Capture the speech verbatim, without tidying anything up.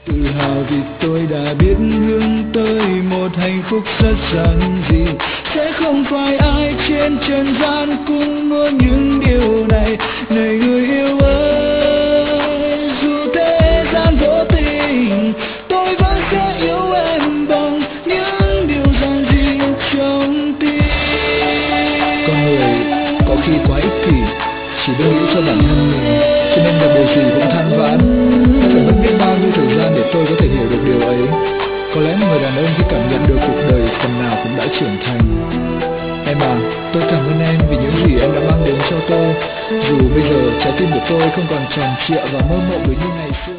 Tự hào vì tôi đã biết hướng tới một hạnh phúc rất giản dị. Sẽ không phải ai trên trần gian cũng muốn những điều này. Này người yêu ơi, dù thế gian vô tình, tôi vẫn sẽ yêu em bằng những điều giản dị trong tim. Con người có khi quá ích kỷ, chỉ biết nghĩ cho bản thân mình, cho nên gặp điều gì cũng than vãn. Phải mất biết bao nhiêu thời gian để tôi có thể hiểu được điều ấy. Có lẽ người đàn ông khi cảm nhận được cuộc đời phần nào cũng đã trưởng thành. Em à, tôi cảm ơn em vì những gì em đã mang đến cho tôi. Dù bây giờ trái tim của tôi không còn tròn trịa và mơ mộng như ngày xưa.